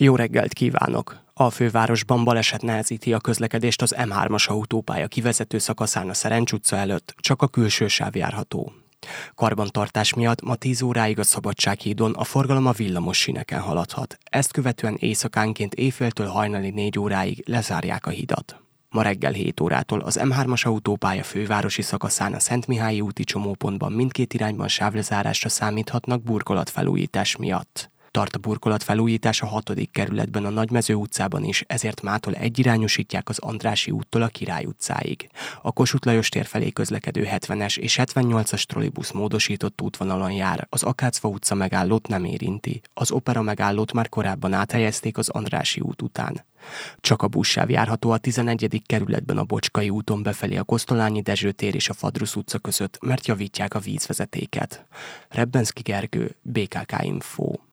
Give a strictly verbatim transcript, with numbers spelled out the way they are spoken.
Jó reggelt kívánok! A fővárosban baleset nehezíti a közlekedést az em hármas autópálya kivezető szakaszán a Szerencs utca előtt, csak a külső sáv járható. Karbantartás miatt ma tíz óráig a Szabadsághídon a forgalom a villamos síneken haladhat. Ezt követően éjszakánként éjféltől hajnali négy óráig lezárják a hidat. Ma reggel hét órától az em hármas autópálya fővárosi szakaszán a Szentmihályi úti csomópontban mindkét irányban sávlezárásra számíthatnak burkolatfelújítás miatt. Tart a burkolatfelújítás a hatodik kerületben a Nagymező utcában is, ezért mától egyirányosítják az Andrássy úttól a Király utcáig. A Kossuth Lajos tér felé közlekedő hetvenes és hetvennyolcas trollibusz módosított útvonalon jár, az Akácfa utca megállót nem érinti. Az Opera megállót már korábban áthelyezték az Andrássy út után. Csak a buszsáv járható a tizenegyedik kerületben a Bocskai úton befelé a Kosztolányi Dezső tér és a Fadrusz utca között, mert javítják a vízvezetéket. Rebbenszky Gergő, bé ká ká Info.